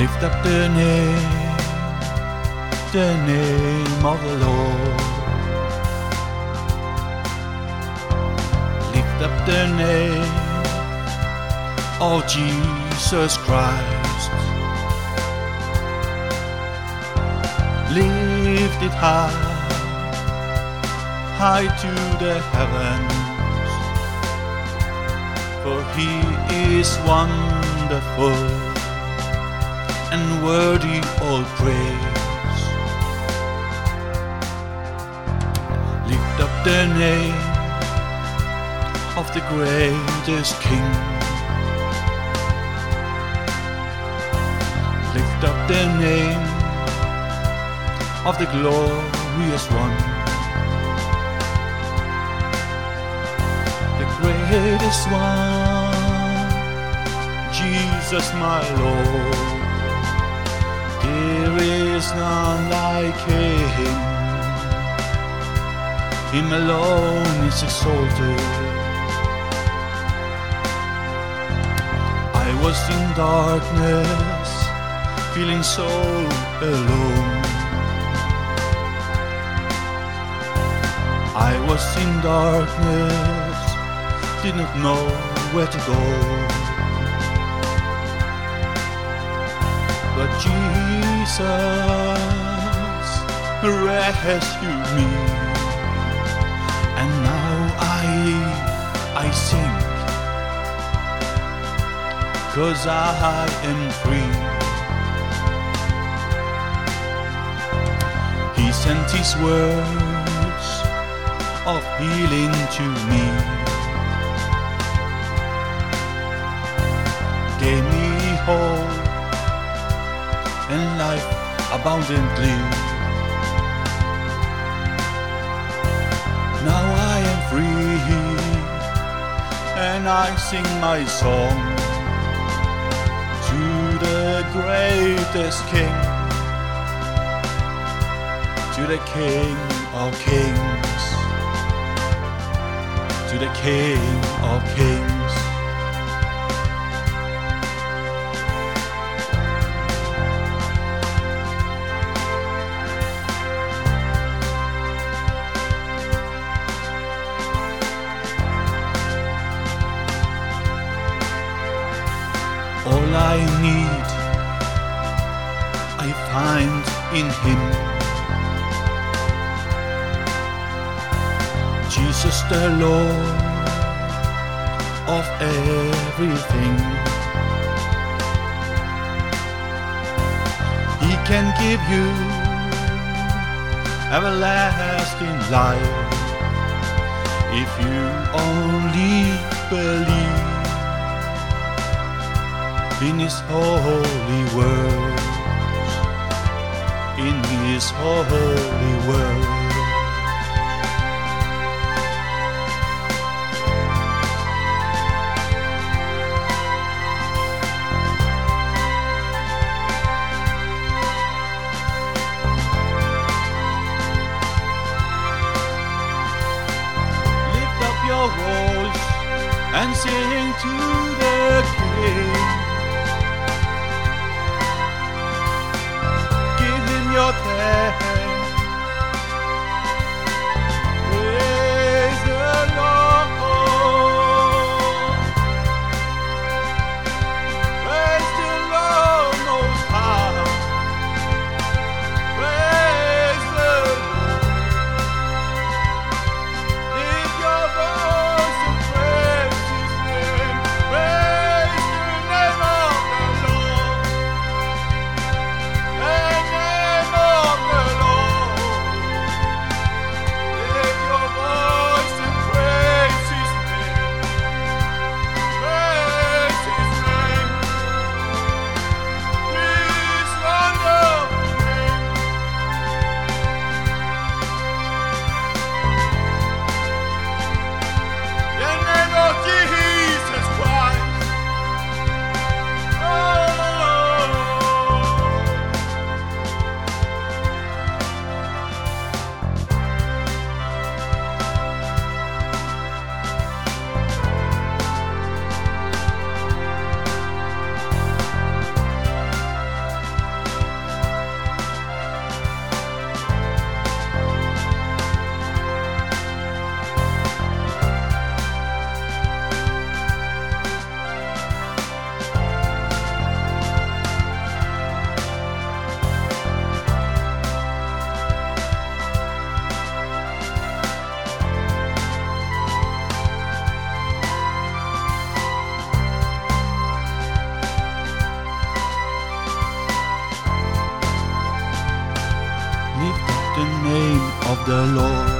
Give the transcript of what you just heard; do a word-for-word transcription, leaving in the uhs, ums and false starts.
Lift up the name, the name of the Lord. Lift up the name of Jesus Christ. Lift it high, high to the heavens, for He is wonderful and worthy all praise. Lift up the name of the greatest King. Lift up the name of the glorious one, the greatest one, Jesus my Lord. There is none like Him, Him alone is exalted. I was in darkness, feeling so alone. I was in darkness, did not know where to go. But Jesus rescued me, and now I, I sing, 'cause I am free. He sent His words of healing to me, gave me hope and life abundantly. Now I am free, and I sing my song to the greatest King, to the King of Kings, to the King of Kings. All I need, I find in Him. Jesus the Lord of everything. He can give you everlasting life if you only believe in His holy words, in His holy words. Lift up your voice and sing to the King. Your thanks. Praise the Lord. Praise the Lord Most High. Praise the Lord. Lift your voice and praise His name. Praise the name of the Lord. The name of the the Lord.